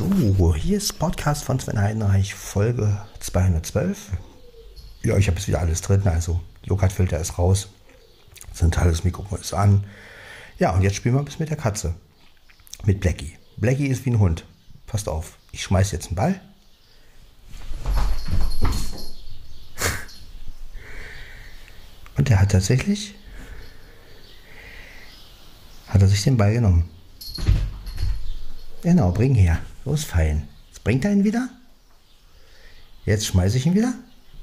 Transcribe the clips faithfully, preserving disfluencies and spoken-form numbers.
So, hier ist Podcast von Sven Heidenreich, Folge zweihundertzwölf. Ja, ich habe jetzt wieder alles drin, also Lokat-Filter ist raus, zentrales Mikrofon ist an. Ja, und jetzt spielen wir ein bisschen mit der Katze, mit Blackie. Blackie ist wie ein Hund. Passt auf, ich schmeiß jetzt einen Ball. Und der hat tatsächlich, hat er sich den Ball genommen. Genau, bring her. Los, fein. Jetzt bringt er ihn wieder. Jetzt schmeiße ich ihn wieder.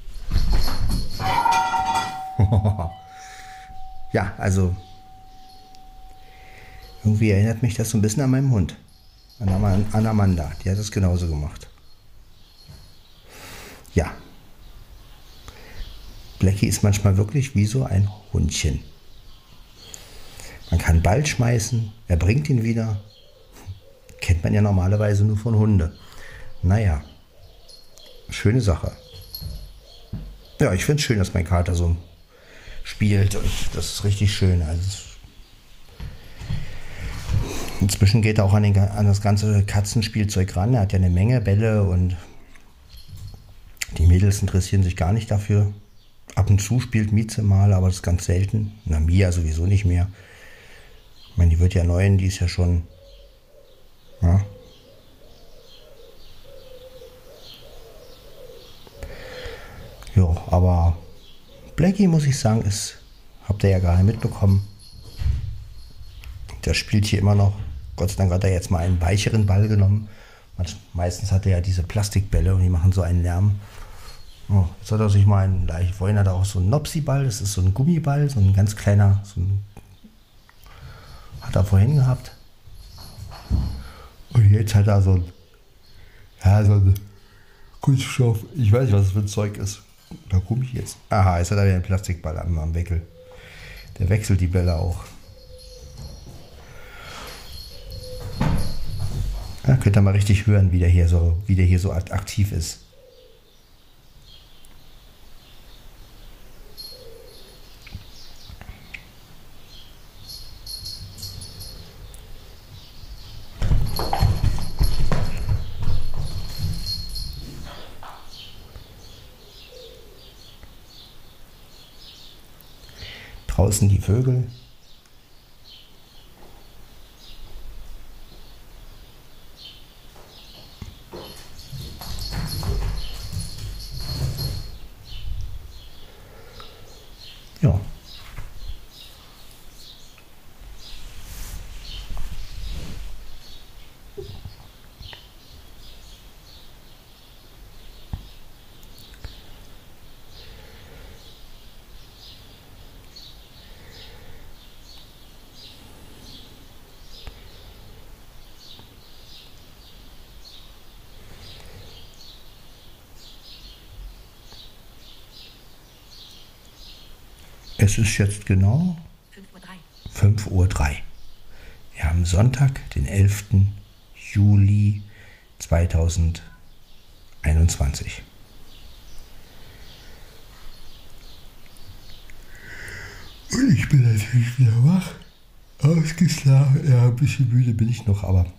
Ja, also irgendwie erinnert mich das so ein bisschen an meinen Hund. An, Am- an Amanda. Die hat es genauso gemacht. Ja. Blackie ist manchmal wirklich wie so ein Hundchen. Man kann Ball schmeißen, er bringt ihn wieder. Kennt man ja normalerweise nur von Hunde. Naja, schöne Sache. Ja, ich finde es schön, dass mein Kater so spielt. Und das ist richtig schön. Also inzwischen geht er auch an, den, an das ganze Katzenspielzeug ran. Er hat ja eine Menge Bälle und die Mädels interessieren sich gar nicht dafür. Ab und zu spielt Mieze mal, aber das ist ganz selten. Na, Mia sowieso nicht mehr. Ich meine, die wird ja neun, die ist ja schon... Ja. Jo, aber Blackie, muss ich sagen, ist, habt ihr ja gar nicht mitbekommen. Der spielt hier immer noch. Gott sei Dank hat er jetzt mal einen weicheren Ball genommen. Meistens hat er ja diese Plastikbälle und die machen so einen Lärm. Oh, jetzt hat er sich mal einen, vorhin hat er auch so einen Nopsi-Ball, das ist so ein Gummiball, so ein ganz kleiner, so ein, hat er vorhin gehabt. Und jetzt hat er so ein, ja, so ein Kunststoff, ich weiß nicht, was das für ein Zeug ist. Da komme ich jetzt. Aha, jetzt hat er wieder einen Plastikball am, am Wickel. Der wechselt die Bälle auch. Da könnt ihr mal richtig hören, wie der hier so, wie der hier so aktiv ist. Draußen die Vögel. Ja. Es ist jetzt genau fünf Uhr drei. Wir haben Sonntag, den elften Juli zweitausendeinundzwanzig. Und ich bin natürlich wieder wach, ausgeschlafen. Ja, ein bisschen müde bin ich noch, aber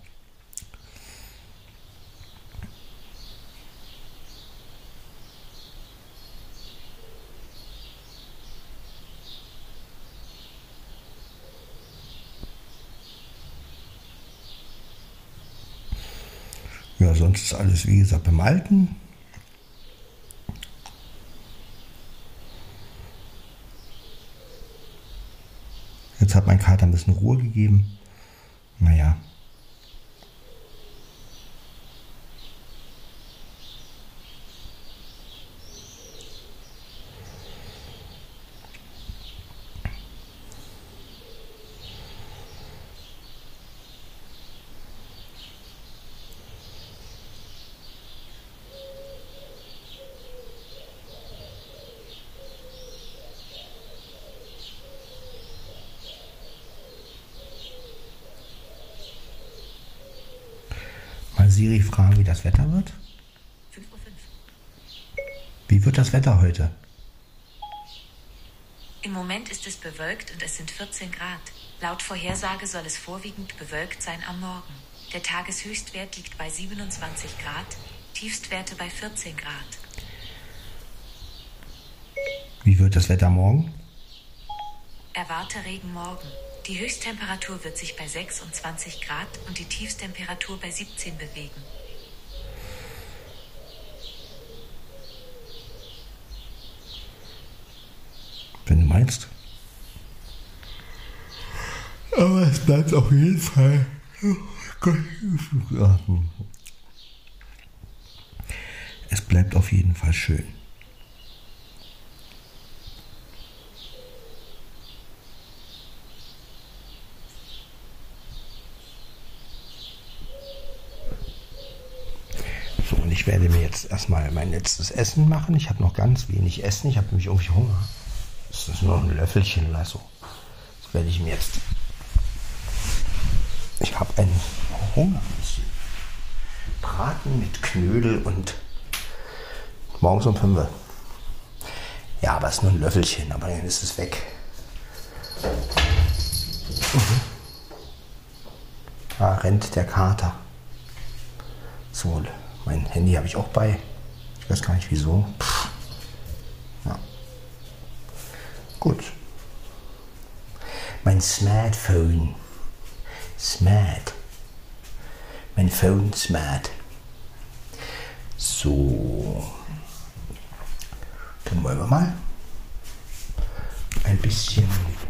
ja, sonst ist alles, wie gesagt, beim Alten. Jetzt hat mein Kater ein bisschen Ruhe gegeben. Naja. Siri fragen, wie das Wetter wird? fünf Uhr fünf. Wie wird das Wetter heute? Im Moment ist es bewölkt und es sind vierzehn Grad. Laut Vorhersage soll es vorwiegend bewölkt sein am Morgen. Der Tageshöchstwert liegt bei siebenundzwanzig Grad, Tiefstwerte bei vierzehn Grad. Wie wird das Wetter morgen? Erwarte Regen morgen. Die Höchsttemperatur wird sich bei sechsundzwanzig Grad und die Tiefsttemperatur bei siebzehn bewegen. Wenn du meinst. Aber es bleibt auf jeden Fall. Es bleibt auf jeden Fall schön. So, und ich werde mir jetzt erstmal mein letztes Essen machen. Ich habe noch ganz wenig Essen. Ich habe nämlich irgendwie Hunger. Das ist nur ein Löffelchen oder so. Das werde ich mir jetzt. Ich habe einen Hunger. Braten mit Knödel und morgens um fünf. Ja, aber es ist nur ein Löffelchen, aber dann ist es weg. Mhm. Da rennt der Kater. So, mein Handy habe ich auch bei. Ich weiß gar nicht wieso. Pff. Ja. Gut. Mein Smartphone. Smart. Mein Phone smart. So. Dann wollen wir mal ein bisschen.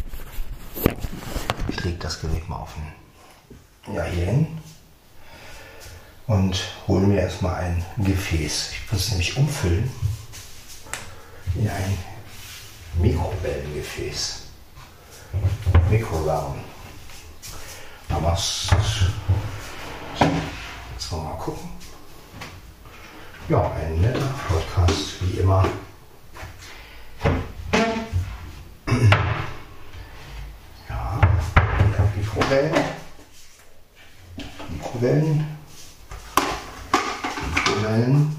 Ich lege das Gerät mal auf den, ja, hier hin und hole mir erstmal ein Gefäß. Ich muss es nämlich umfüllen in ein Mikrowellengefäß. Mikrowellen. Aber es, jetzt wollen wir mal gucken. Ja, ein netter Podcast, wie immer. Ja, Mikrowellen. Mikrowellen. Mikrowellen.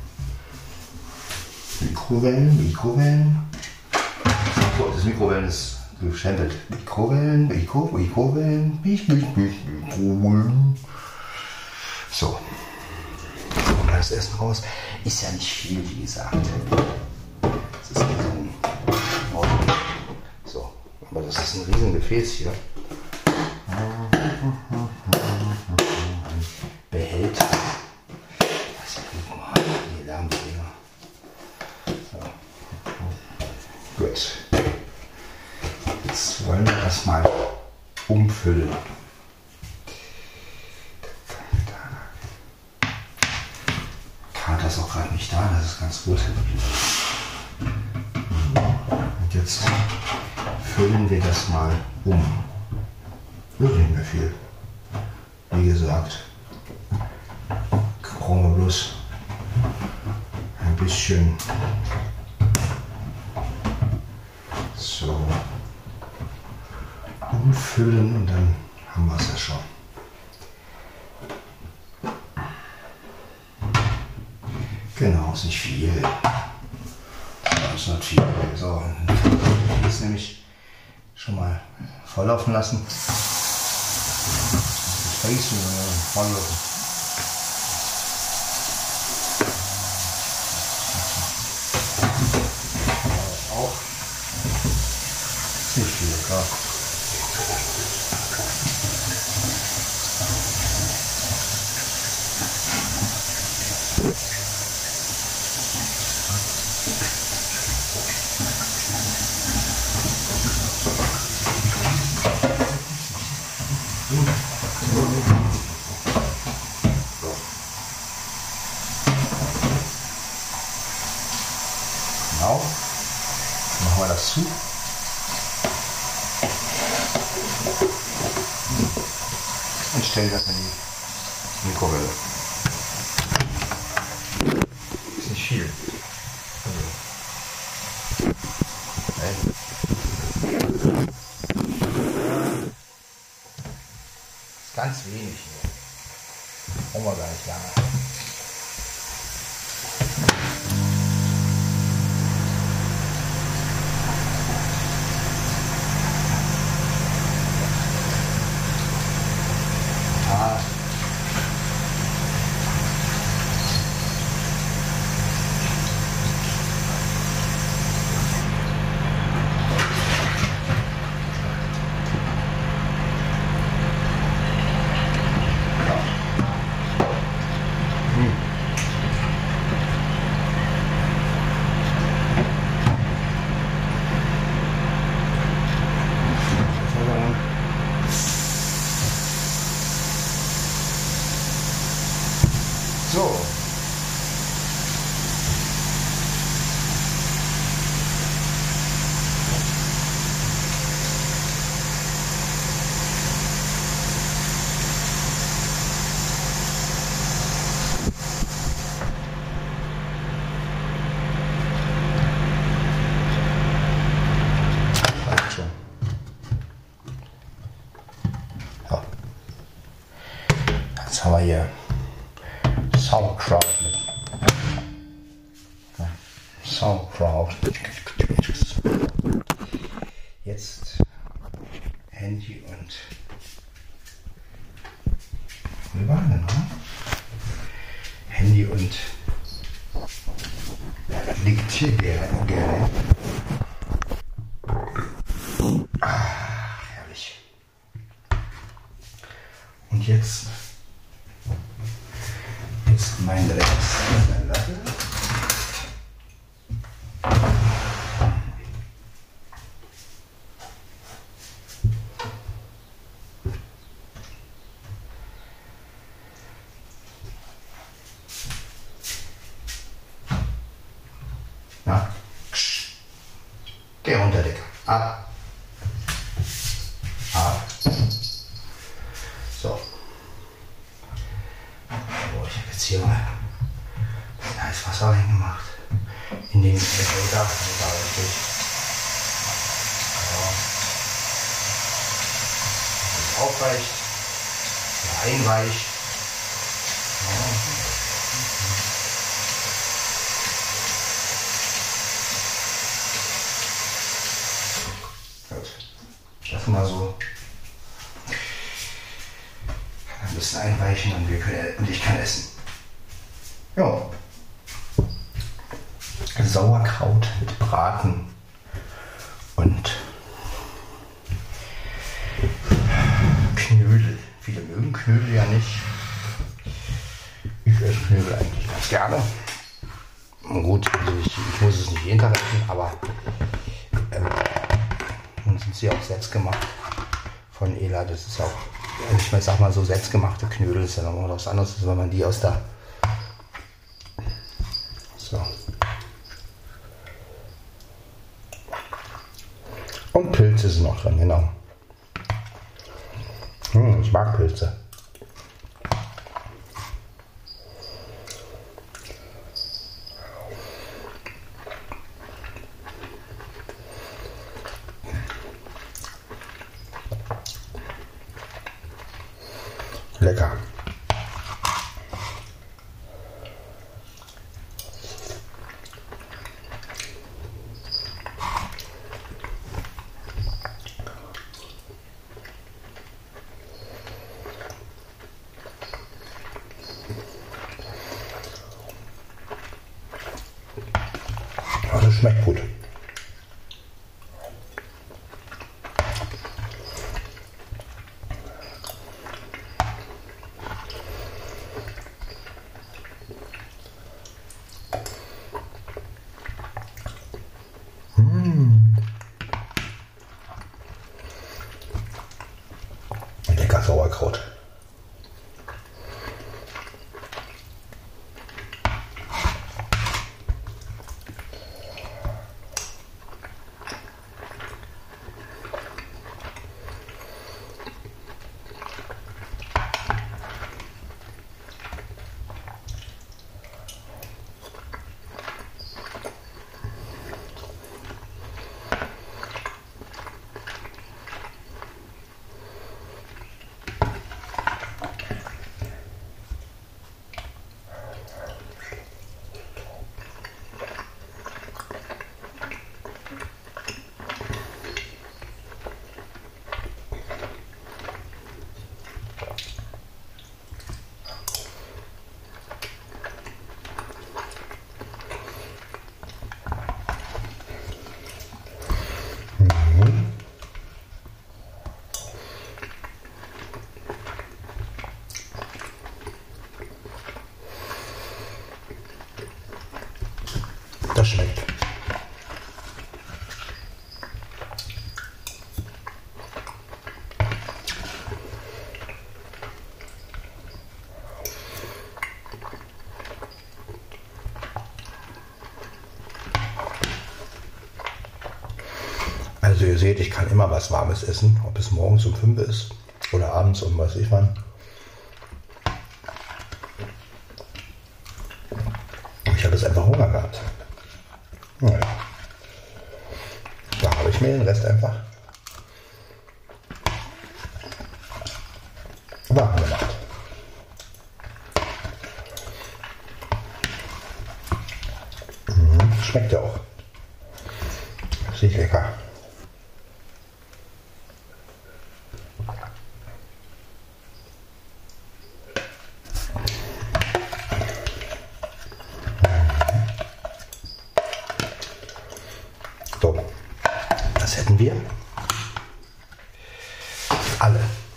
Mikrowellen. Mikrowellen. Das Mikrowellen ist gestempelt. Mikrowellen, Mikro, Mikrowellen, Mikrowellen. So. Und das Essen raus. Ist ja nicht viel, wie gesagt. Das ist so ein So, aber das ist ein riesen Gefäß hier. Ein Behälter. Das ist ja gut mal. Die Lärmbringer. So. Gut. Jetzt wollen wir das mal umfüllen. Kater ist auch gerade nicht da, das ist ganz gut. Und jetzt füllen wir das mal um. Wird nicht mehr viel. Wie gesagt, brauchen wir bloß ein bisschen. So. Umfüllen und dann haben wir es ja schon. Genau, ist nicht viel. Das ist nicht viel. So, jetzt nämlich schon mal volllaufen lassen. Face volllaufen. Auch nicht viel, klar. Genau. Dann machen wir das zu. Und stellen das in die Mikrowelle. Ist nicht viel. Also. Ist ganz wenig hier. Brauchen wir gar nicht lange. So. Jetzt haben wir hier Sauerkraut mit ja, Sauerkraut. Jetzt Handy und wie war denn noch? Handy und Diktiergerät. Ah, herrlich. Und jetzt Jetzt mein Dreckslatte. Na, ksch. Geh runter, Dicker. Ab. Ab. So. Ich habe jetzt hier mal heißes Wasser reingemacht. In den Behälter. Da richtig. So. Das aufweicht. Ja, einweicht. Ja. Gut. Das mal so. Ein bisschen einweichen und, wir können, und ich kann essen. Ja. Sauerkraut mit Braten und Knödel. Viele mögen Knödel ja nicht. Ich esse Knödel eigentlich ganz gerne. Gut, also ich, ich muss es nicht jeden Tag essen, aber ähm, nun sind sie auch selbst gemacht von Ela. Das ist auch, also ich sag mal so, selbstgemachte Knödel ist ja nochmal was anderes, als wenn man die aus der so. Und Pilze sind noch drin, genau. Hm, ich mag Pilze. Lecker. Das schmeckt gut. Mmh. Lecker Sauerkraut. Das schmeckt. Also ihr seht, ich kann immer was Warmes essen, ob es morgens um fünf ist oder abends um weiß ich wann. Ich habe jetzt einfach Hunger gehabt. Naja. Da habe ich mir den Rest einfach warm gemacht. Mhm, schmeckt ja auch. Richtig lecker. So, das hätten wir alle.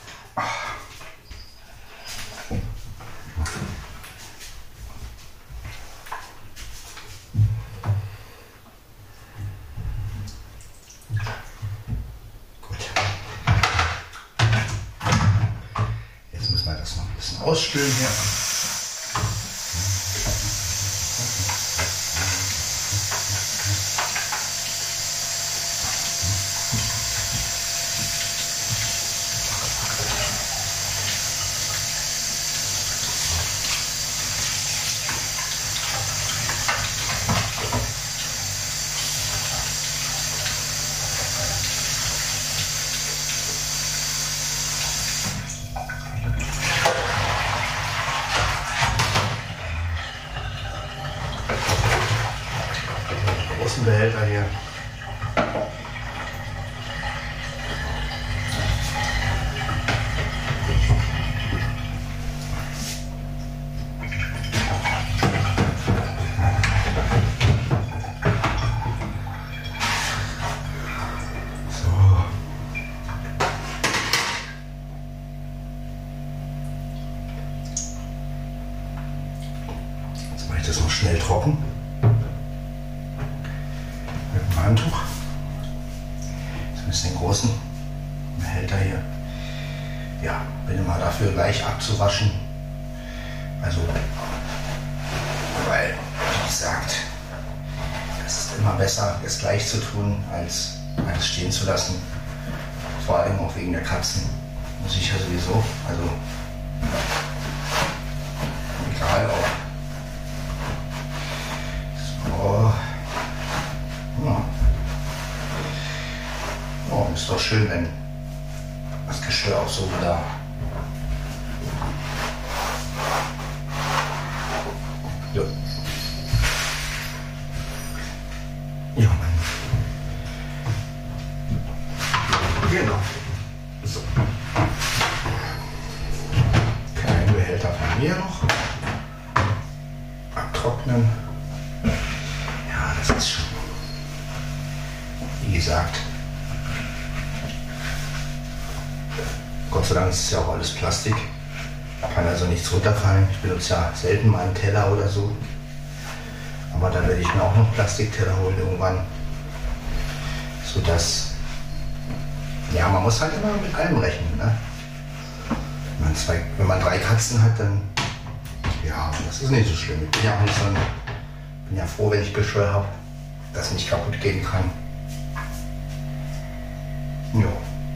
Ausspülen hier. Behälter hier. So. Jetzt mache ich das noch schnell trocken. Handtuch. Jetzt müssen den großen Behälter hier, ja, bin immer dafür gleich abzuwaschen. Also, weil, wie gesagt, es ist immer besser, es gleich zu tun, als alles stehen zu lassen. Vor allem auch wegen der Katzen. Muss ich ja sowieso, also, egal auch. So. Ja. Oh, ist doch schön, wenn das Geschirr auch so wieder ja. Ja, Mann. Genau. So. Kleinen Behälter von mir noch. Abtrocknen. Ja, das ist schon. Wie gesagt. Gott sei Dank ist es ja auch alles Plastik. Kann also nichts runterfallen. Ich benutze ja selten mal einen Teller oder so. Aber dann werde ich mir auch noch Plastikteller holen irgendwann. Sodass, ja, man muss halt immer mit allem rechnen. Ne? Wenn man zwei, wenn man drei Katzen hat, dann, ja, das ist nicht so schlimm. Ich bin ja auch nicht so ein, bin ja froh, wenn ich Geschirr habe, das nicht kaputt gehen kann. Ja.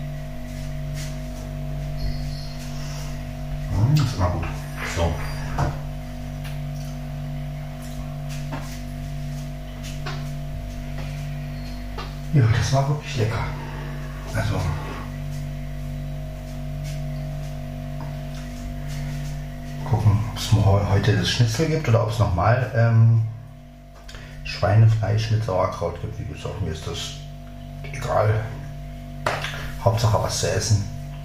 Das ist immer gut. So. Ja, das war wirklich lecker. Also. Gucken, ob es heute das Schnitzel gibt oder ob es nochmal ähm, Schweinefleisch mit Sauerkraut gibt. Wie gesagt, mir ist das egal. Hauptsache was zu essen.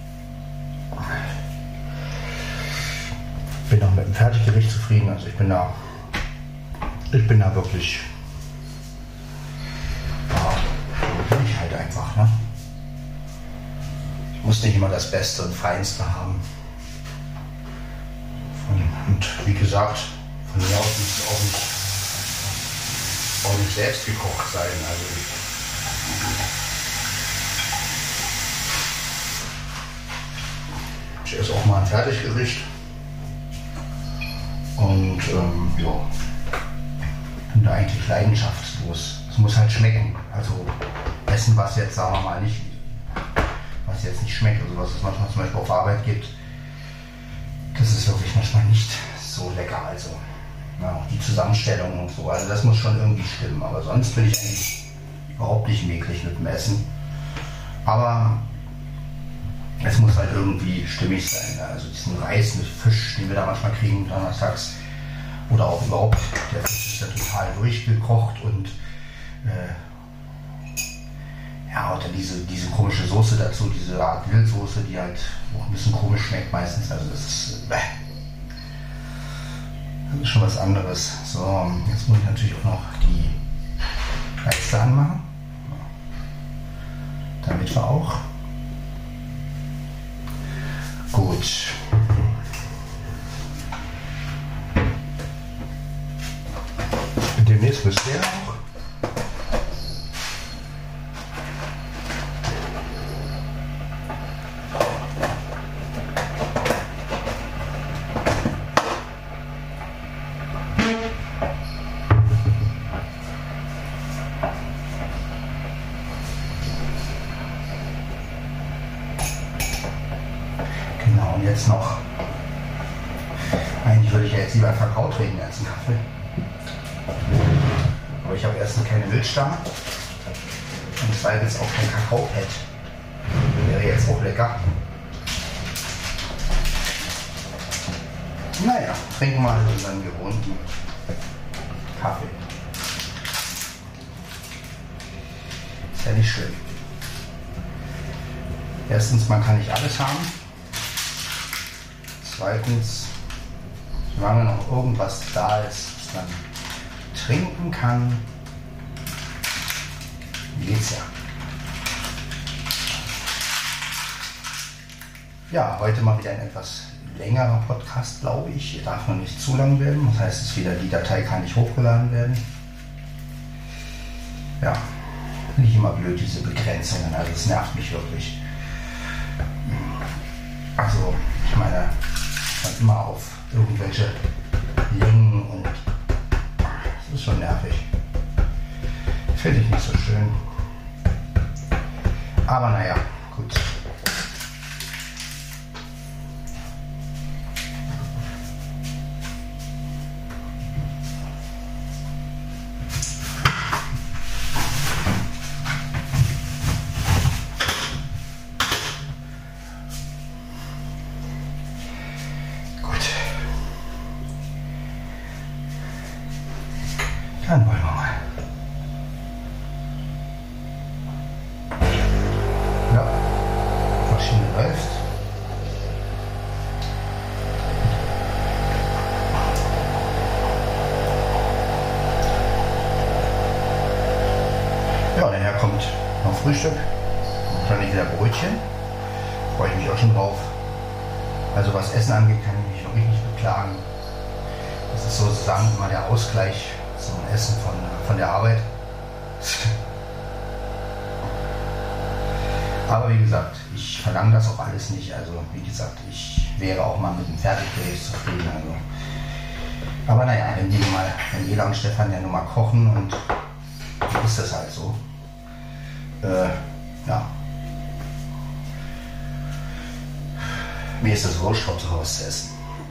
Ich bin auch mit dem Fertiggericht zufrieden, also ich bin da, ich bin da wirklich, ja, bin ich halt einfach, ne? Ich muss nicht immer das Beste und Feinste haben. Und wie gesagt, von mir aus muss es auch nicht, auch nicht selbst gekocht sein. Also ich esse auch mal ein Fertiggericht. Und ähm, ja, bin da eigentlich leidenschaftslos. Es muss halt schmecken. Also Essen, was jetzt, sagen wir mal, nicht, was jetzt nicht schmeckt, also was es manchmal zum Beispiel auf Arbeit gibt, das ist wirklich manchmal nicht so lecker. Also ja, auch die Zusammenstellung und so, also das muss schon irgendwie stimmen. Aber sonst bin ich eigentlich überhaupt nicht mäklig mit dem Essen. Aber es muss halt irgendwie stimmig sein. Also diesen Reis mit Fisch, den wir da manchmal kriegen donnerstags, oder auch überhaupt, der Fisch ist ja total durchgekocht und äh, ja, oder diese, diese komische Soße dazu, diese Art Wildsoße, die halt auch ein bisschen komisch schmeckt meistens. Also das ist, äh, das ist schon was anderes. So, jetzt muss ich natürlich auch noch die Leiste anmachen, damit wir auch gut. Demnächst müsst ihr auch. Genau, und jetzt noch. Eigentlich würde ich ja jetzt lieber Kakao trinken als einen Kaffee. Aber ich habe erstens keine Milch da und zweitens auch kein Kakaopad. Wäre jetzt auch lecker. Naja, trinken wir halt unseren gewohnten Kaffee. Ist ja nicht schlimm. Erstens, man kann nicht alles haben. Zweitens, solange noch irgendwas da ist, was man trinken kann, geht's ja. Ja, heute mal wieder ein etwas längerer Podcast, glaube ich. Darf noch nicht zu lang werden. Das heißt, es wieder die Datei kann nicht hochgeladen werden. Ja, finde ich immer blöd, diese Begrenzungen. Also es nervt mich wirklich. Also, ich meine, man immer auf irgendwelche Längen und das ist schon nervig. Finde ich nicht so schön. Aber naja, gut. Dann wollen wir mal. Ja, Maschine läuft. Ja, daher kommt noch Frühstück. Wahrscheinlich wieder Brötchen. Freue ich mich auch schon drauf. Also was Essen angeht, kann ich mich wirklich nicht beklagen. Das ist sozusagen immer der Ausgleich zum Essen von, von der Arbeit. Aber wie gesagt, ich verlange das auch alles nicht. Also wie gesagt, ich wäre auch mal mit dem Fertiggericht zufrieden. Also. Aber naja, wenn die mal, wenn Ela und Stefan ja nur mal kochen und dann ist das halt so. Äh, ja. Mir ist das wurscht, zu Hause zu essen.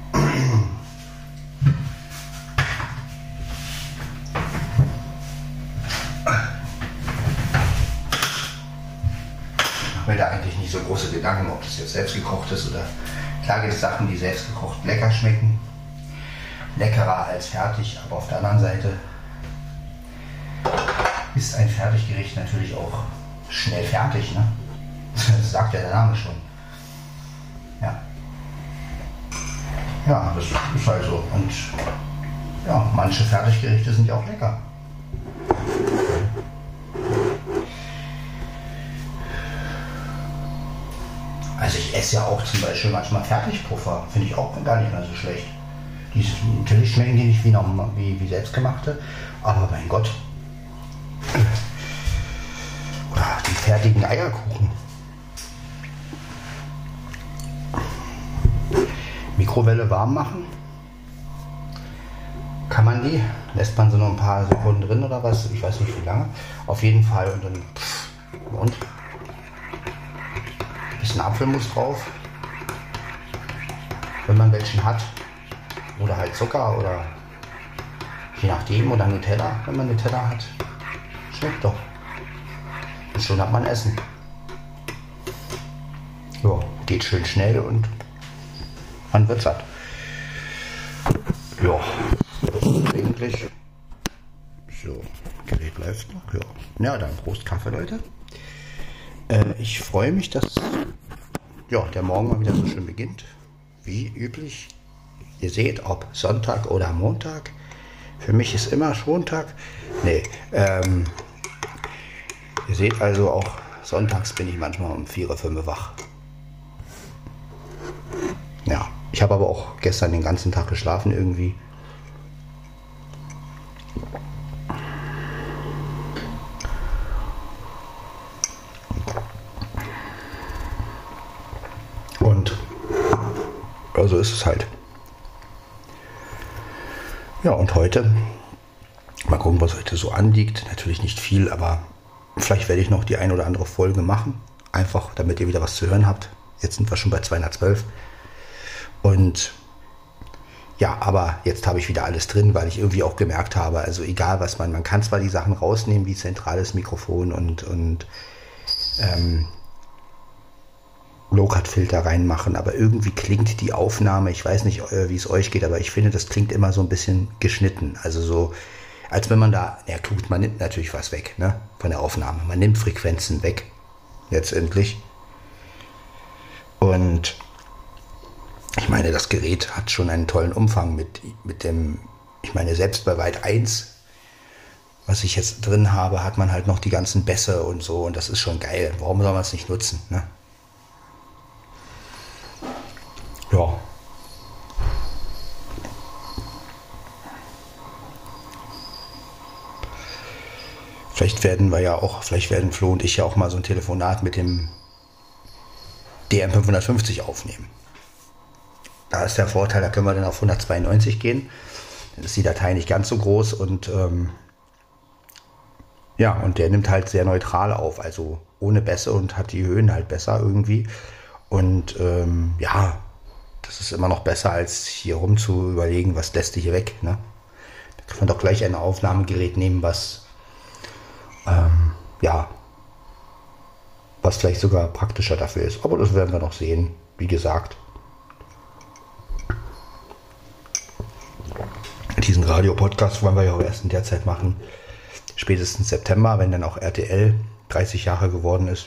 Ich mache mir da eigentlich nicht so große Gedanken, ob das jetzt selbst gekocht ist oder klar gibt es Sachen, die selbst gekocht lecker schmecken. Leckerer als fertig, aber auf der anderen Seite ist ein Fertiggericht natürlich auch schnell fertig, ne? Das sagt ja der Name schon. Ja. Ja, das ist halt so. Und ja, manche Fertiggerichte sind ja auch lecker. Also ich esse ja auch zum Beispiel manchmal Fertigpuffer, finde ich auch gar nicht mehr so schlecht. Die, natürlich schmecken die nicht wie, normal, wie, wie selbstgemachte, aber mein Gott. Oder die fertigen Eierkuchen. Mikrowelle warm machen. Kann man die? Lässt man so nur ein paar Sekunden drin oder was? Ich weiß nicht wie lange. Auf jeden Fall und dann pff, Und ein bisschen Apfelmus drauf, wenn man welchen hat. Oder halt Zucker oder je nachdem. Oder Nutella, wenn man Nutella hat. Schmeckt doch. Und schon hat man Essen. Ja, geht schön schnell und man wird satt. Ja, eigentlich. So, Gerät läuft noch. Ja, ja, dann Prost Kaffee, Leute. Äh, ich freue mich, dass ja, der Morgen mal wieder so schön beginnt. Wie üblich. Ihr seht, ob Sonntag oder Montag. Für mich ist immer Schontag. Nee, ähm, ihr seht also auch, sonntags bin ich manchmal um vier, fünf Uhr wach. Ja, ich habe aber auch gestern den ganzen Tag geschlafen irgendwie. Und also ist es halt. Ja, und heute, mal gucken, was heute so anliegt. Natürlich nicht viel, aber vielleicht werde ich noch die ein oder andere Folge machen. Einfach, damit ihr wieder was zu hören habt. Jetzt sind wir schon bei zweihundertzwölf. Und ja, aber jetzt habe ich wieder alles drin, weil ich irgendwie auch gemerkt habe, also egal was man, man kann zwar die Sachen rausnehmen, wie zentrales Mikrofon und, und ähm, Low-Cut-Filter reinmachen, aber irgendwie klingt die Aufnahme, ich weiß nicht, wie es euch geht, aber ich finde, das klingt immer so ein bisschen geschnitten. Also so, als wenn man da, ja gut, man nimmt natürlich was weg, ne, von der Aufnahme. Man nimmt Frequenzen weg, letztendlich. Und ich meine, das Gerät hat schon einen tollen Umfang mit, mit dem, ich meine, selbst bei Weit eins, was ich jetzt drin habe, hat man halt noch die ganzen Bässe und so und das ist schon geil. Warum soll man es nicht nutzen, ne? Ja. Vielleicht werden wir ja auch, vielleicht werden Flo und ich ja auch mal so ein Telefonat mit dem D M fünfhundertfünfzig aufnehmen. Da ist der Vorteil, da können wir dann auf hundertzweiundneunzig gehen. Dann ist die Datei nicht ganz so groß und ähm, ja, und der nimmt halt sehr neutral auf, also ohne Bässe und hat die Höhen halt besser irgendwie. Und ähm, ja, das ist immer noch besser, als hier rum zu überlegen, was lässt du hier weg. Ne? Da kann man doch gleich ein Aufnahmegerät nehmen, was ähm, ja, was vielleicht sogar praktischer dafür ist. Aber das werden wir noch sehen, wie gesagt. Diesen Radio-Podcast wollen wir ja auch erst in der Zeit machen, spätestens September, wenn dann auch R T L dreißig Jahre geworden ist.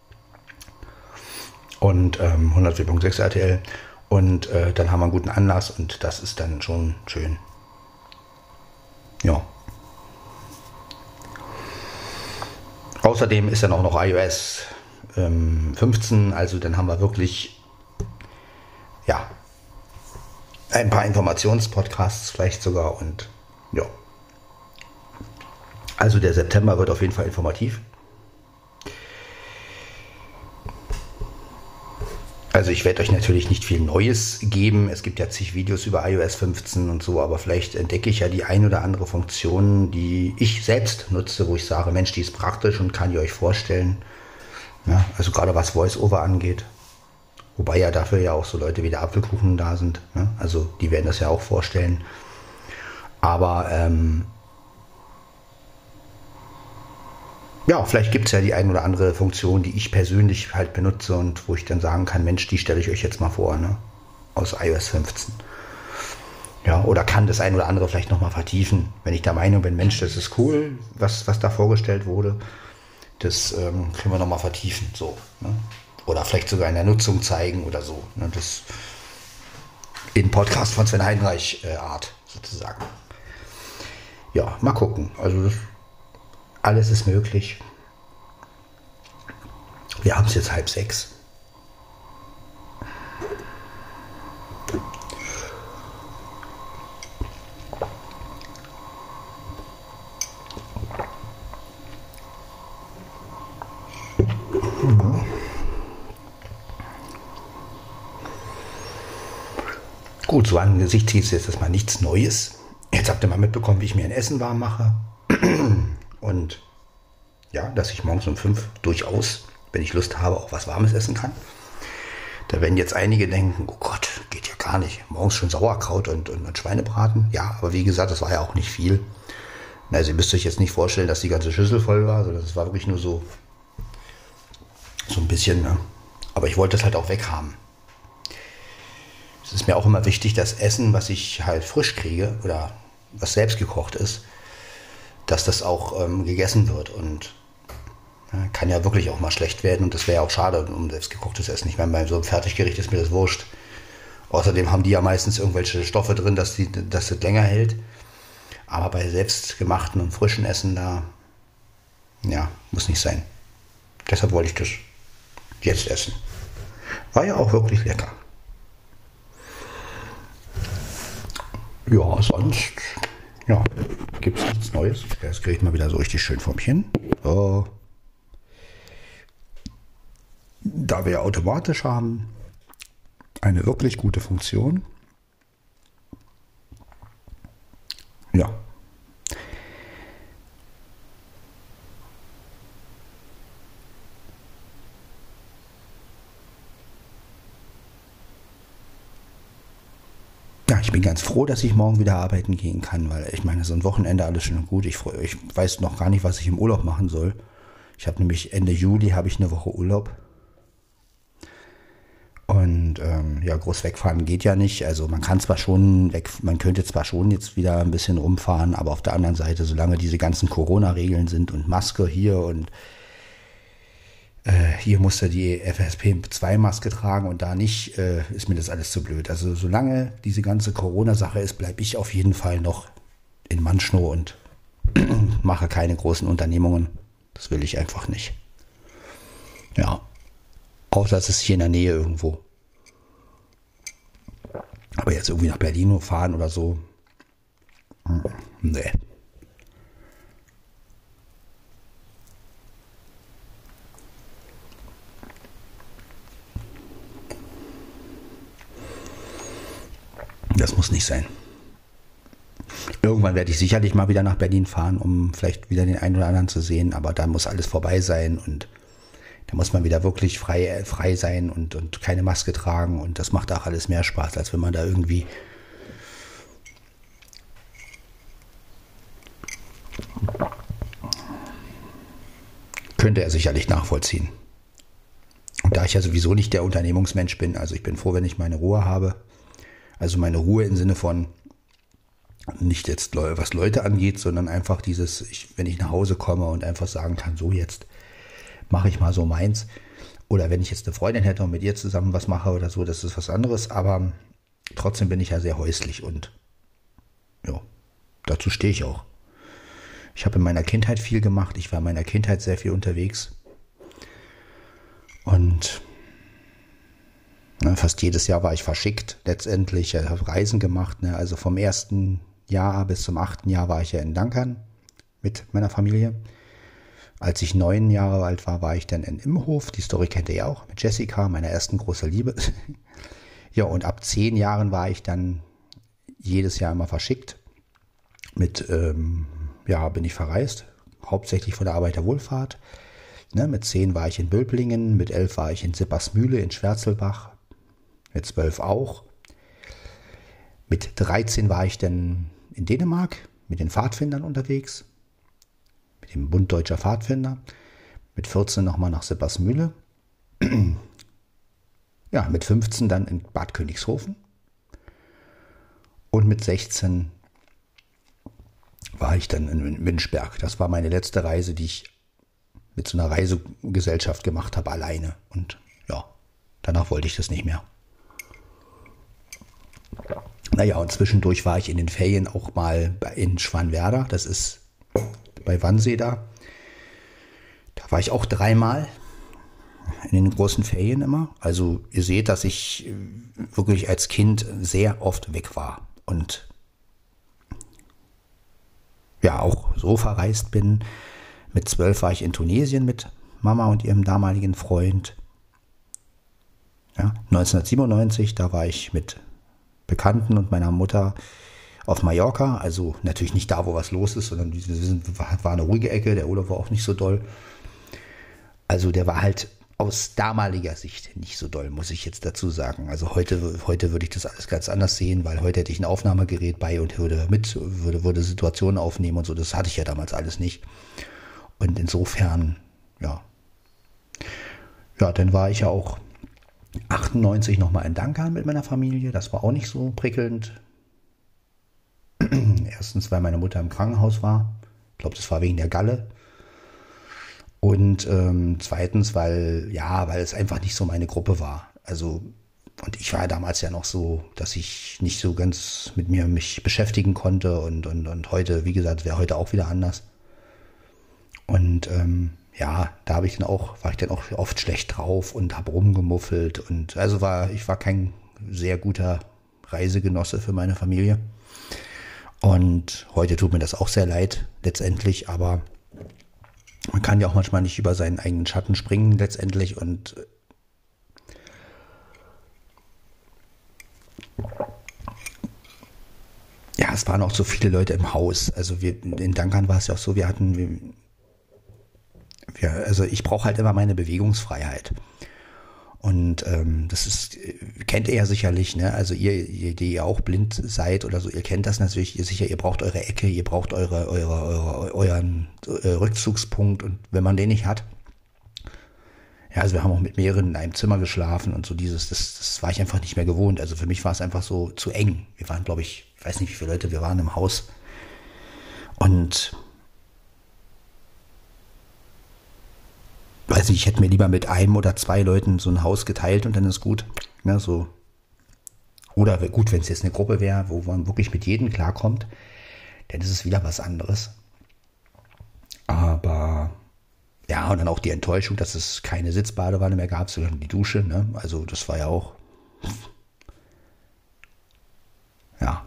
Und ähm, hundertvier Komma sechs R T L. Und äh, dann haben wir einen guten Anlass und das ist dann schon schön. Ja. Außerdem ist dann auch noch iOS ähm, fünfzehn, also dann haben wir wirklich, ja, ein paar Informationspodcasts vielleicht sogar und ja. Also der September wird auf jeden Fall informativ. Also ich werde euch natürlich nicht viel Neues geben. Es gibt ja zig Videos über iOS fünfzehn und so, aber vielleicht entdecke ich ja die ein oder andere Funktion, die ich selbst nutze, wo ich sage, Mensch, die ist praktisch und kann ich euch vorstellen. Ja, also gerade was Voice-Over angeht. Wobei ja dafür ja auch so Leute wie der Apfelkuchen da sind. Ne? Also die werden das ja auch vorstellen. Aber ähm, ja, vielleicht gibt es ja die ein oder andere Funktion, die ich persönlich halt benutze und wo ich dann sagen kann, Mensch, die stelle ich euch jetzt mal vor, ne? Aus iOS fünfzehn. Ja, oder kann das ein oder andere vielleicht nochmal vertiefen, wenn ich der Meinung bin, Mensch, das ist cool, was, was da vorgestellt wurde. Das ähm, können wir nochmal vertiefen, so. Ne? Oder vielleicht sogar in der Nutzung zeigen oder so. Ne? Das in Podcast von Sven Heidenreich äh, Art, sozusagen. Ja, mal gucken. Also das, alles ist möglich. Wir haben es jetzt halb sechs. Gut, so angesichts ist jetzt erstmal nichts Neues. Jetzt habt ihr mal mitbekommen, wie ich mir ein Essen warm mache. Und Ja, dass ich morgens um fünf durchaus, wenn ich Lust habe, auch was Warmes essen kann. Da werden jetzt einige denken, oh Gott, geht ja gar nicht. Morgens schon Sauerkraut und, und, und Schweinebraten. Ja, aber wie gesagt, das war ja auch nicht viel. Also ihr müsst euch jetzt nicht vorstellen, dass die ganze Schüssel voll war, sondern es war wirklich nur so, so ein bisschen. Ne? Aber ich wollte es halt auch weghaben. Es ist mir auch immer wichtig, das Essen, was ich halt frisch kriege oder was selbst gekocht ist, dass das auch ähm, gegessen wird. Und ja, kann ja wirklich auch mal schlecht werden und das wäre ja auch schade um selbstgekochtes Essen. Ich meine, bei so einem Fertiggericht ist mir das wurscht. Außerdem haben die ja meistens irgendwelche Stoffe drin, dass, die, dass das länger hält. Aber bei selbstgemachten und frischen Essen, da, ja, muss nicht sein. Deshalb wollte ich das jetzt essen. War ja auch wirklich lecker. Ja, sonst, ja, gibt es nichts Neues. Jetzt kriege ich mal wieder so richtig schön vom hin. So. Da wir automatisch haben, eine wirklich gute Funktion. Ja. Ja, ich bin ganz froh, dass ich morgen wieder arbeiten gehen kann, weil ich meine, so ein Wochenende alles schön und gut. Ich, freu, ich weiß noch gar nicht, was ich im Urlaub machen soll. Ich habe nämlich Ende Juli habe ich eine Woche Urlaub. Und ähm, ja, groß wegfahren geht ja nicht. Also man kann zwar schon weg, man könnte zwar schon jetzt wieder ein bisschen rumfahren, aber auf der anderen Seite, solange diese ganzen Corona-Regeln sind und Maske hier und äh, hier musst du die F S P zwei Maske tragen und da nicht, äh, ist mir das alles zu blöd. Also solange diese ganze Corona-Sache ist, bleibe ich auf jeden Fall noch in Manschnow und mache keine großen Unternehmungen. Das will ich einfach nicht. Ja. Außer es ist hier in der Nähe irgendwo. Aber jetzt irgendwie nach Berlin fahren oder so. Hm, nee. Das muss nicht sein. Irgendwann werde ich sicherlich mal wieder nach Berlin fahren, um vielleicht wieder den einen oder anderen zu sehen. Aber da muss alles vorbei sein und da muss man wieder wirklich frei, frei sein und, und keine Maske tragen. Und das macht auch alles mehr Spaß, als wenn man da irgendwie könnte er sicherlich nachvollziehen. Und da ich ja sowieso nicht der Unternehmungsmensch bin, also ich bin froh, wenn ich meine Ruhe habe. Also meine Ruhe im Sinne von nicht jetzt was Leute angeht, sondern einfach dieses, ich, wenn ich nach Hause komme und einfach sagen kann, so jetzt mache ich mal so meins. Oder wenn ich jetzt eine Freundin hätte und mit ihr zusammen was mache oder so, das ist was anderes. Aber trotzdem bin ich ja sehr häuslich und ja, dazu stehe ich auch. Ich habe in meiner Kindheit viel gemacht. Ich war in meiner Kindheit sehr viel unterwegs. Und ne, fast jedes Jahr war ich verschickt letztendlich. Ich habe Reisen gemacht. Ne? Also vom ersten Jahr bis zum achten Jahr war ich ja in Dankern mit meiner Familie. Als ich neun Jahre alt war, war ich dann in Imhof. Die Story kennt ihr ja auch, mit Jessica, meiner ersten großen Liebe. Ja, und ab zehn Jahren war ich dann jedes Jahr immer verschickt. Mit, ähm, ja, bin ich verreist, hauptsächlich von der Arbeiterwohlfahrt. Ne, mit zehn war ich in Böblingen, mit elf war ich in Sippersmühle in Schwärzelbach, mit zwölf auch. Mit dreizehn war ich dann in Dänemark mit den Pfadfindern unterwegs. Dem Bund Deutscher Pfadfinder, mit vierzehn nochmal nach Sippersmühle, ja, mit fünfzehn dann in Bad Königshofen und mit sechzehn war ich dann in Münchberg. Das war meine letzte Reise, die ich mit so einer Reisegesellschaft gemacht habe, alleine. Und ja, danach wollte ich das nicht mehr. Naja, und zwischendurch war ich in den Ferien auch mal in Schwanwerder, das ist bei Wannsee da. Da war ich auch dreimal in den großen Ferien immer. Also ihr seht, dass ich wirklich als Kind sehr oft weg war und ja auch so verreist bin. Mit zwölf war ich in Tunesien mit Mama und ihrem damaligen Freund. Ja, neunzehnhundertsiebenundneunzig, da war ich mit Bekannten und meiner Mutter auf Mallorca, also natürlich nicht da, wo was los ist, sondern wir sind, war, war eine ruhige Ecke, der Urlaub war auch nicht so doll. Also der war halt aus damaliger Sicht nicht so doll, muss ich jetzt dazu sagen. Also heute, heute würde ich das alles ganz anders sehen, weil heute hätte ich ein Aufnahmegerät bei und würde mit, würde, würde Situationen aufnehmen und so. Das hatte ich ja damals alles nicht. Und insofern, ja. Ja, dann war ich ja auch achtundneunzig nochmal in Duncan mit meiner Familie. Das war auch nicht so prickelnd. Erstens, weil meine Mutter im Krankenhaus war. Ich glaube, das war wegen der Galle. Und ähm, zweitens, weil, ja, weil es einfach nicht so meine Gruppe war. Also, und ich war damals ja noch so, dass ich nicht so ganz mit mir mich beschäftigen konnte. Und, und, und heute, wie gesagt, wäre heute auch wieder anders. Und ähm, ja, da habe ich dann auch, war ich dann auch oft schlecht drauf und habe rumgemuffelt. Und also war, ich war kein sehr guter Reisegenosse für meine Familie. Und heute tut mir das auch sehr leid, letztendlich, aber man kann ja auch manchmal nicht über seinen eigenen Schatten springen, letztendlich. Und ja, es waren auch so viele Leute im Haus. Also wir, in Duncan war es ja auch so, wir hatten, wir, wir, also ich brauche halt immer meine Bewegungsfreiheit. Und ähm, das ist, kennt ihr ja sicherlich, ne? Also ihr, ihr, die ihr auch blind seid oder so, ihr kennt das natürlich, ihr sicher, ihr braucht eure Ecke, ihr braucht eure, eure, eure, euren äh, Rückzugspunkt, und wenn man den nicht hat, ja, also wir haben auch mit mehreren in einem Zimmer geschlafen und so dieses, das, das war ich einfach nicht mehr gewohnt. Also für mich war es einfach so zu eng. Wir waren, glaube ich, ich weiß nicht, wie viele Leute wir waren im Haus. Und weiß nicht, ich hätte mir lieber mit einem oder zwei Leuten so ein Haus geteilt und dann ist gut. Ne, so. Oder gut, wenn es jetzt eine Gruppe wäre, wo man wirklich mit jedem klarkommt, dann ist es wieder was anderes. Aber ja, und dann auch die Enttäuschung, dass es keine Sitzbadewanne mehr gab, sondern die Dusche. Ne? Also das war ja auch, ja.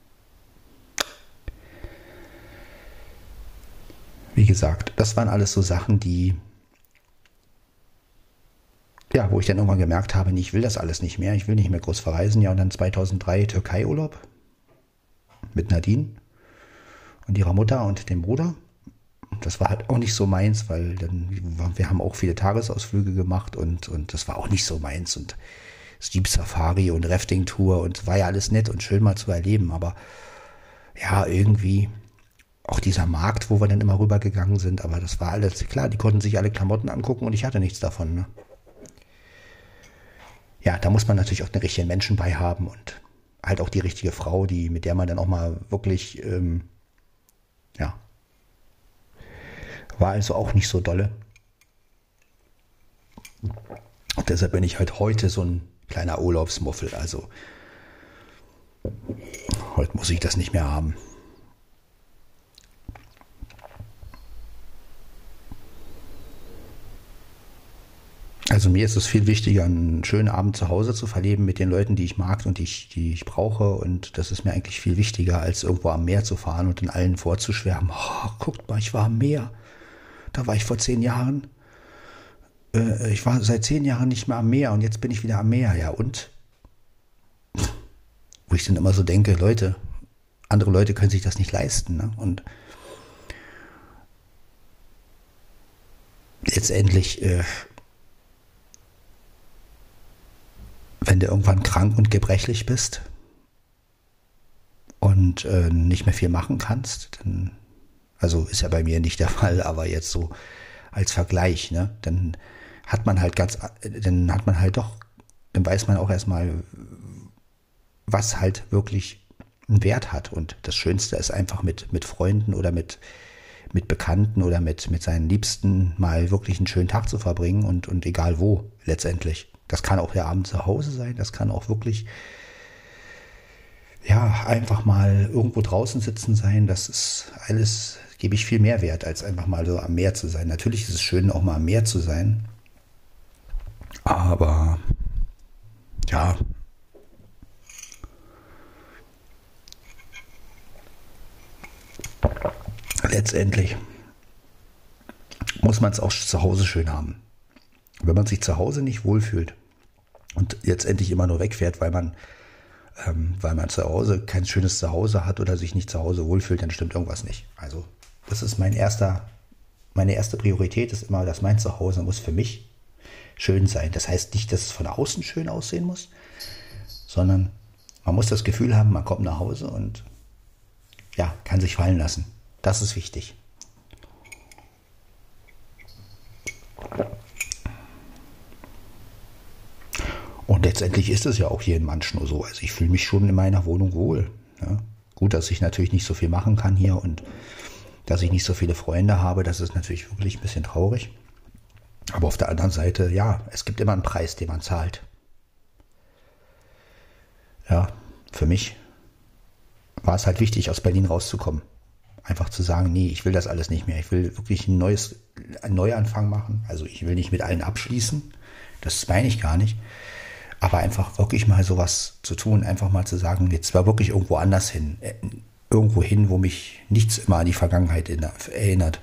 Wie gesagt, das waren alles so Sachen, die ja, wo ich dann irgendwann gemerkt habe, nee, ich will das alles nicht mehr, ich will nicht mehr groß verreisen. Ja, und dann zweitausenddrei Türkei-Urlaub mit Nadine und ihrer Mutter und dem Bruder. Das war halt auch nicht so meins, weil dann, wir haben auch viele Tagesausflüge gemacht und, und das war auch nicht so meins. Und Jeep Safari und Rafting-Tour und war ja alles nett und schön mal zu erleben, aber ja, irgendwie auch dieser Markt, wo wir dann immer rübergegangen sind, aber das war alles, klar, die konnten sich alle Klamotten angucken und ich hatte nichts davon, ne? Ja, da muss man natürlich auch den richtigen Menschen bei haben und halt auch die richtige Frau, die, mit der man dann auch mal wirklich, ähm, ja, war also auch nicht so dolle. Und deshalb bin ich halt heute so ein kleiner Urlaubsmuffel, also heute muss ich das nicht mehr haben. Also mir ist es viel wichtiger, einen schönen Abend zu Hause zu verleben mit den Leuten, die ich mag und die ich, die ich brauche. Und das ist mir eigentlich viel wichtiger, als irgendwo am Meer zu fahren und den allen vorzuschwärmen. Oh, guckt mal, ich war am Meer. Da war ich vor zehn Jahren. Äh, ich war seit zehn Jahren nicht mehr am Meer und jetzt bin ich wieder am Meer. Ja, und? Wo ich dann immer so denke, Leute, andere Leute können sich das nicht leisten. Ne? Und letztendlich... Äh, wenn du irgendwann krank und gebrechlich bist und äh, nicht mehr viel machen kannst, dann, also ist ja bei mir nicht der Fall, aber jetzt so als Vergleich, ne, dann hat man halt ganz, dann hat man halt doch, dann weiß man auch erstmal, was halt wirklich einen Wert hat. Und das Schönste ist einfach mit, mit Freunden oder mit, mit Bekannten oder mit, mit seinen Liebsten mal wirklich einen schönen Tag zu verbringen und, und egal wo letztendlich. Das kann auch der Abend zu Hause sein, das kann auch wirklich, ja, einfach mal irgendwo draußen sitzen sein. Das ist alles, gebe ich viel mehr Wert, als einfach mal so am Meer zu sein. Natürlich ist es schön, auch mal am Meer zu sein, aber ja, letztendlich muss man es auch zu Hause schön haben. Wenn man sich zu Hause nicht wohlfühlt und letztendlich immer nur wegfährt, weil man ähm, weil man zu Hause kein schönes Zuhause hat oder sich nicht zu Hause wohlfühlt, dann stimmt irgendwas nicht. Also das ist mein erster, meine erste Priorität ist immer, dass mein Zuhause muss für mich schön sein. Das heißt nicht, dass es von außen schön aussehen muss, sondern man muss das Gefühl haben, man kommt nach Hause und ja, kann sich fallen lassen. Das ist wichtig. Und letztendlich ist es ja auch hier in Manschnow so. Also ich fühle mich schon in meiner Wohnung wohl. Ja. Gut, dass ich natürlich nicht so viel machen kann hier und dass ich nicht so viele Freunde habe, das ist natürlich wirklich ein bisschen traurig. Aber auf der anderen Seite, ja, es gibt immer einen Preis, den man zahlt. Ja, für mich war es halt wichtig, aus Berlin rauszukommen. Einfach zu sagen, nee, ich will das alles nicht mehr. Ich will wirklich ein neues, einen Neuanfang machen. Also ich will nicht mit allen abschließen. Das meine ich gar nicht. Aber einfach wirklich mal sowas zu tun, einfach mal zu sagen, jetzt war wirklich irgendwo anders hin. Irgendwo hin, wo mich nichts immer an die Vergangenheit erinnert.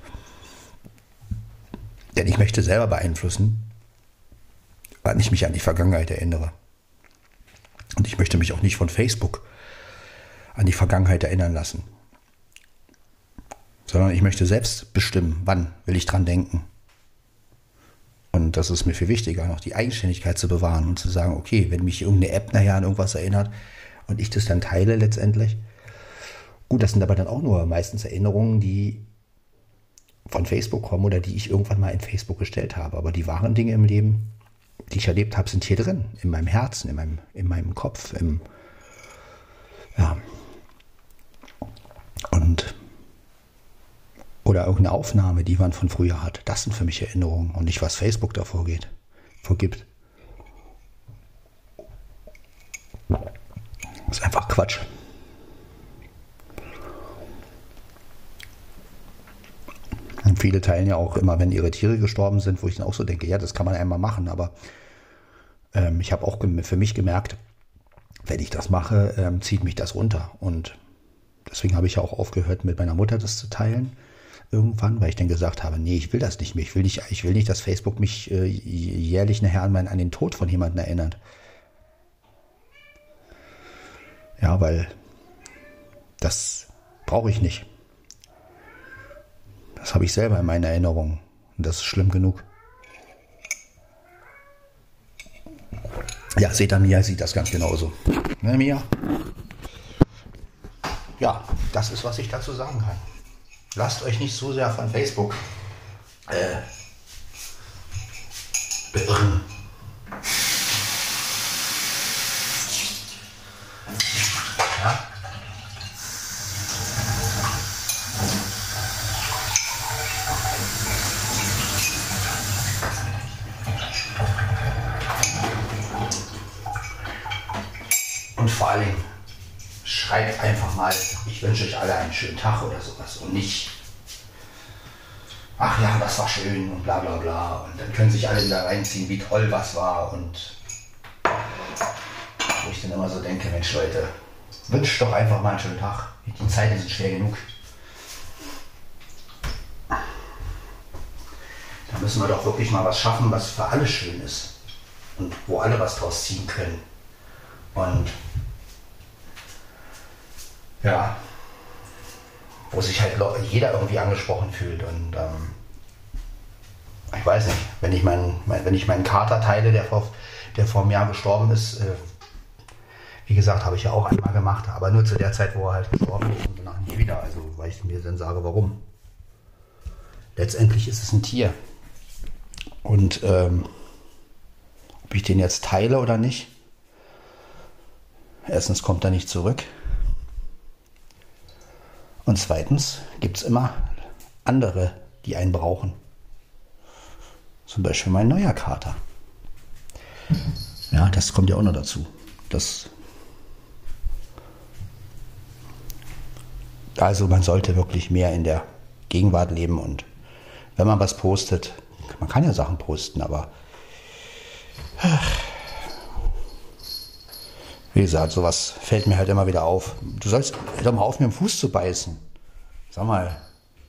Denn ich möchte selber beeinflussen, wann ich mich an die Vergangenheit erinnere. Und ich möchte mich auch nicht von Facebook an die Vergangenheit erinnern lassen. Sondern ich möchte selbst bestimmen, wann will ich dran denken. Und das ist mir viel wichtiger, noch die Eigenständigkeit zu bewahren und zu sagen, okay, wenn mich irgendeine App nachher an irgendwas erinnert und ich das dann teile letztendlich. Gut, das sind aber dann auch nur meistens Erinnerungen, die von Facebook kommen oder die ich irgendwann mal in Facebook gestellt habe. Aber die wahren Dinge im Leben, die ich erlebt habe, sind hier drin, in meinem Herzen, in meinem, in meinem Kopf. Im, ja. Und oder irgendeine Aufnahme, die man von früher hat. Das sind für mich Erinnerungen und nicht, was Facebook da vorgeht, vorgibt. Das ist einfach Quatsch. Und viele teilen ja auch immer, wenn ihre Tiere gestorben sind, wo ich dann auch so denke, ja, das kann man einmal machen, aber ähm, ich habe auch für mich gemerkt, wenn ich das mache, ähm, zieht mich das runter. Und deswegen habe ich ja auch aufgehört, mit meiner Mutter das zu teilen. Irgendwann, weil ich dann gesagt habe, nee, ich will das nicht mehr. Ich will nicht, ich will nicht, dass Facebook mich äh, jährlich nachher an, mein, an den Tod von jemandem erinnert. Ja, weil das brauche ich nicht. Das habe ich selber in meiner Erinnerung. Und das ist schlimm genug. Ja, seht ihr, Mia sieht das ganz genauso. Ne, Mia? Ja, das ist, was ich dazu sagen kann. Lasst euch nicht so sehr von Facebook äh, beirren. Ja? Und vor allem schreibt einfach mal, ich wünsche euch alle einen schönen Tag oder sowas und nicht, ach ja, das war schön und bla bla bla. Und dann können sich alle wieder reinziehen, wie toll was war. Und wo ich dann immer so denke, Mensch Leute, wünscht doch einfach mal einen schönen Tag. Die Zeiten sind schwer genug. Da müssen wir doch wirklich mal was schaffen, was für alle schön ist. Und wo alle was draus ziehen können. Und ja, wo sich halt jeder irgendwie angesprochen fühlt. Und ähm, ich weiß nicht, wenn ich meinen, mein, wenn ich meinen Kater teile, der vor, der vor einem Jahr gestorben ist, äh, wie gesagt, habe ich ja auch einmal gemacht, aber nur zu der Zeit, wo er halt gestorben ist und danach nie wieder. Also weil ich mir dann sage, warum. Letztendlich ist es ein Tier. Und ähm, ob ich den jetzt teile oder nicht, erstens kommt er nicht zurück. Und zweitens gibt es immer andere, die einen brauchen. Zum Beispiel mein neuer Kater. Ja, das kommt ja auch noch dazu. Das also man sollte wirklich mehr in der Gegenwart leben und wenn man was postet, man kann ja Sachen posten, aber ach, wie gesagt, sowas fällt mir halt immer wieder auf. Du sollst doch mal auf, mir im Fuß zu beißen. Sag mal,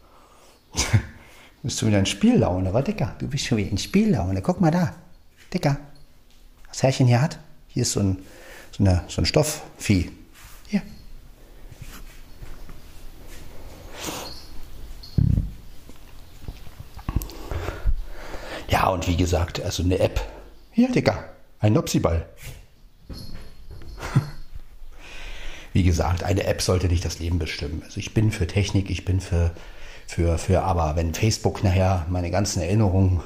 bist du wieder in Spiellaune, wa, Dicker? Du bist schon wieder in Spiellaune. Guck mal da, Dicker, was Herrchen hier hat. Hier ist so ein, so, eine, so ein Stoffvieh. Hier. Ja, und wie gesagt, also eine App. Hier, Digga, ein Nopsiball. Wie gesagt, eine App sollte nicht das Leben bestimmen. Also ich bin für Technik, ich bin für, für, für, aber wenn Facebook nachher meine ganzen Erinnerungen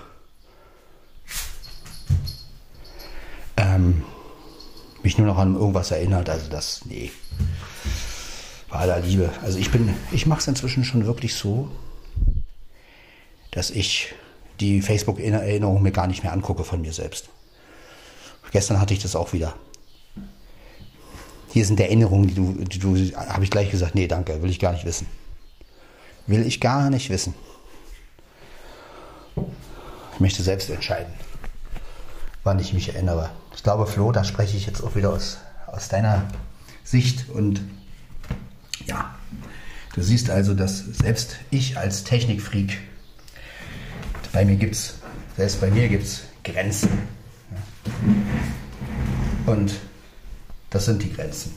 ähm, mich nur noch an irgendwas erinnert, also das, nee, bei aller Liebe. Also ich bin, ich mache es inzwischen schon wirklich so, dass ich die Facebook-Erinnerungen mir gar nicht mehr angucke von mir selbst. Gestern hatte ich das auch wieder. Hier sind Erinnerungen, die du, die du, habe ich gleich gesagt, nee, danke, will ich gar nicht wissen. Will ich gar nicht wissen. Ich möchte selbst entscheiden, wann ich mich erinnere. Ich glaube, Flo, da spreche ich jetzt auch wieder aus, aus deiner Sicht. Und ja, du siehst also, dass selbst ich als Technikfreak, bei mir gibt's, selbst bei mir gibt es Grenzen. Und das sind die Grenzen.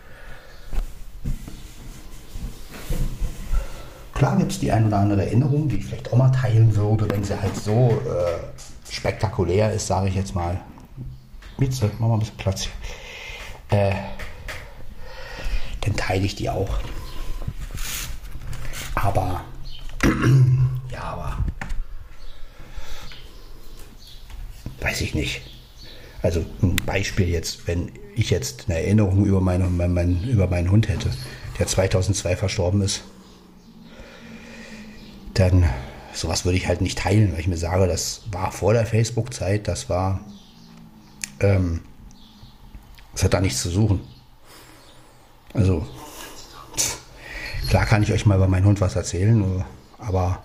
Klar gibt es die ein oder andere Erinnerung, die ich vielleicht auch mal teilen würde, wenn sie halt so äh, spektakulär ist, sage ich jetzt mal. Bitte, mach mal ein bisschen Platz hier. Äh, dann teile ich die auch. Aber, ja, aber, weiß ich nicht. Also ein Beispiel jetzt, wenn ich jetzt eine Erinnerung über, meine, mein, mein, über meinen Hund hätte, der zweitausendzwei verstorben ist, dann sowas würde ich halt nicht teilen, weil ich mir sage, das war vor der Facebook-Zeit, das war, ähm, das hat da nichts zu suchen. Also, klar kann ich euch mal über meinen Hund was erzählen, aber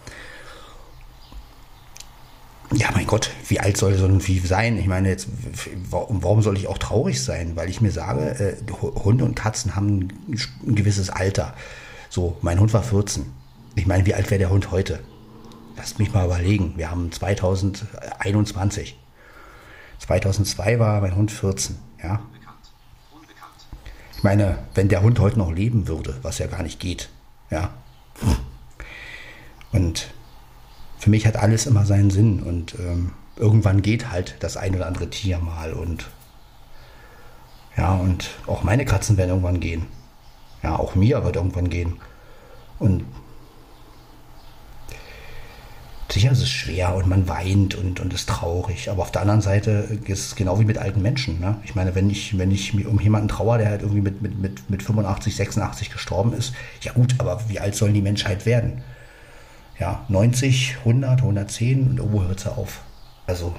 ja, mein Gott, wie alt soll so ein Vieh sein? Ich meine, jetzt, warum soll ich auch traurig sein? Weil ich mir sage, äh, Hunde und Katzen haben ein gewisses Alter. So, mein Hund war vierzehn. Ich meine, wie alt wäre der Hund heute? Lasst mich mal überlegen. Wir haben zweitausendeinundzwanzig. zweitausendzwei war mein Hund vierzehn. Ja? Ich meine, wenn der Hund heute noch leben würde, was ja gar nicht geht. Ja. Und für mich hat alles immer seinen Sinn und ähm, irgendwann geht halt das ein oder andere Tier mal und ja, und auch meine Katzen werden irgendwann gehen. Ja, auch Mia wird irgendwann gehen. Und sicher ist es schwer und man weint und, und ist traurig, aber auf der anderen Seite ist es genau wie mit alten Menschen. Ne? Ich meine, wenn ich, wenn ich um jemanden trauere, der halt irgendwie mit, mit, mit, mit fünfundachtzig, sechsundachtzig gestorben ist, ja gut, aber wie alt soll die Menschheit werden? Ja, neunzig, hundert, hundertzehn und irgendwo hört sie auf. Also,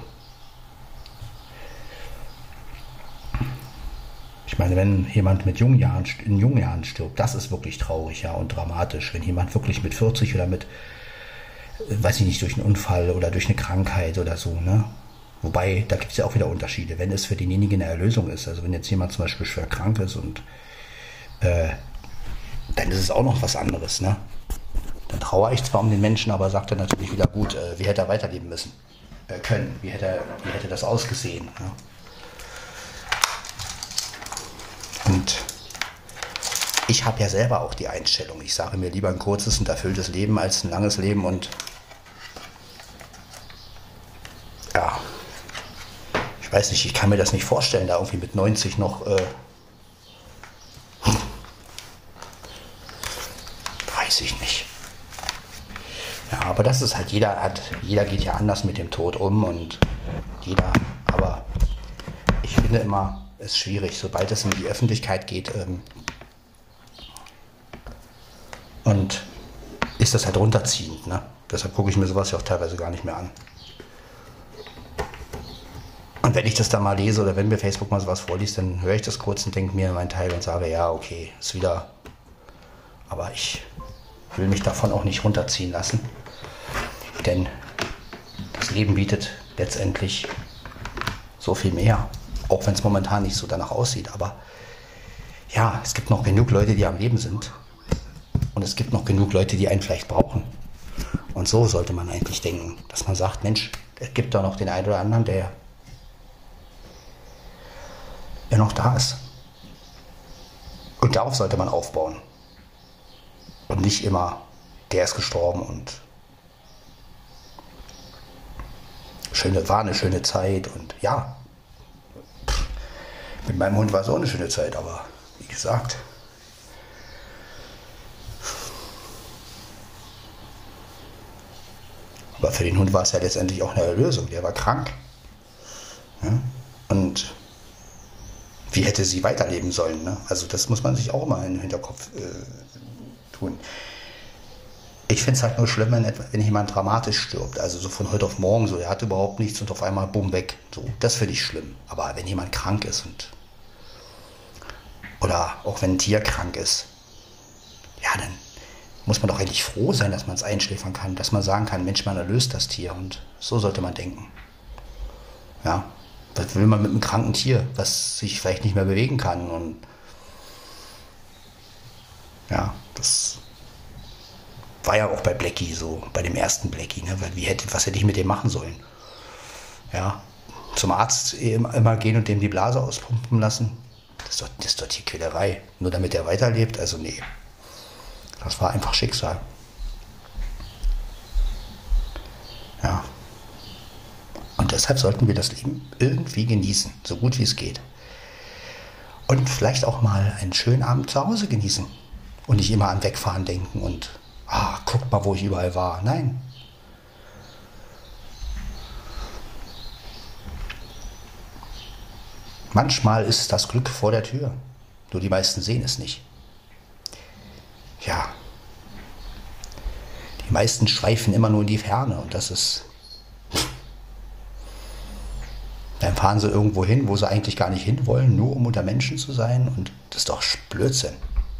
ich meine, wenn jemand mit jungen Jahren, in jungen Jahren stirbt, das ist wirklich traurig, ja, und dramatisch. Wenn jemand wirklich mit vierzig oder mit, weiß ich nicht, durch einen Unfall oder durch eine Krankheit oder so, ne? Wobei, da gibt es ja auch wieder Unterschiede. Wenn es für denjenigen eine Erlösung ist, also wenn jetzt jemand zum Beispiel schwer krank ist und äh, dann ist es auch noch was anderes, ne? Dann trauere ich zwar um den Menschen, aber sagt er natürlich wieder, gut, äh, wie hätte er weiterleben müssen, äh, können, wie hätte, er, wie hätte das ausgesehen. Ja? Und ich habe ja selber auch die Einstellung, ich sage mir lieber ein kurzes und erfülltes Leben als ein langes Leben und ja, ich weiß nicht, ich kann mir das nicht vorstellen, da irgendwie mit neunzig noch, äh, weiß ich nicht. Ja, aber das ist halt, jeder hat, jeder geht ja anders mit dem Tod um und jeder, aber ich finde immer, es ist schwierig, sobald es in die Öffentlichkeit geht, ähm, und ist das halt runterziehend, ne? Deshalb gucke ich mir sowas ja auch teilweise gar nicht mehr an. Und wenn ich das dann mal lese oder wenn mir Facebook mal sowas vorliest, dann höre ich das kurz und denke mir meinen Teil und sage, ja, okay, ist wieder, aber ich will mich davon auch nicht runterziehen lassen, denn das Leben bietet letztendlich so viel mehr, auch wenn es momentan nicht so danach aussieht, aber ja, es gibt noch genug Leute, die am Leben sind und es gibt noch genug Leute, die einen vielleicht brauchen und so sollte man eigentlich denken, dass man sagt, Mensch, es gibt da noch den einen oder anderen, der er noch da ist. Und darauf sollte man aufbauen. Und nicht immer, der ist gestorben und schöne, war eine schöne Zeit. Und ja, mit meinem Hund war es auch eine schöne Zeit, aber wie gesagt, aber für den Hund war es ja letztendlich auch eine Erlösung. Der war krank. Ja? Und wie hätte sie weiterleben sollen? Ne? Also das muss man sich auch immer in den Hinterkopf äh, tun. Ich finde es halt nur schlimm, wenn, wenn jemand dramatisch stirbt. Also so von heute auf morgen, so, er hat überhaupt nichts und auf einmal bumm weg. So, das finde ich schlimm. Aber wenn jemand krank ist und oder auch wenn ein Tier krank ist, ja, dann muss man doch eigentlich froh sein, dass man es einschläfern kann, dass man sagen kann, Mensch, man erlöst das Tier. Und so sollte man denken. Ja, was will man mit einem kranken Tier, was sich vielleicht nicht mehr bewegen kann? Und ja, das war ja auch bei Blackie so, bei dem ersten Blackie, ne? Weil wie hätte, was hätte ich mit dem machen sollen? Ja, zum Arzt immer gehen und dem die Blase auspumpen lassen. Das ist doch, das ist doch Tierquälerei. Nur damit er weiterlebt, also nee. Das war einfach Schicksal. Ja. Und deshalb sollten wir das Leben irgendwie genießen, so gut wie es geht. Und vielleicht auch mal einen schönen Abend zu Hause genießen. Und nicht immer an Wegfahren denken und, ah, guck mal, wo ich überall war. Nein. Manchmal ist das Glück vor der Tür. Nur die meisten sehen es nicht. Ja. Die meisten schweifen immer nur in die Ferne und das ist... Dann fahren sie irgendwo hin, wo sie eigentlich gar nicht hinwollen, nur um unter Menschen zu sein und das ist doch Blödsinn.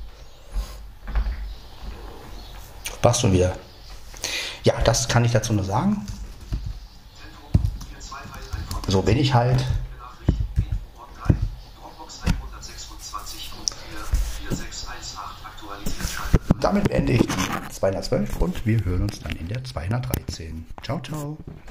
Passt schon wieder. Ja, das kann ich dazu nur sagen. So bin ich halt. Damit beende ich die zweihundertzwölf und wir hören uns dann in der zweihundertdreizehn. Ciao, ciao.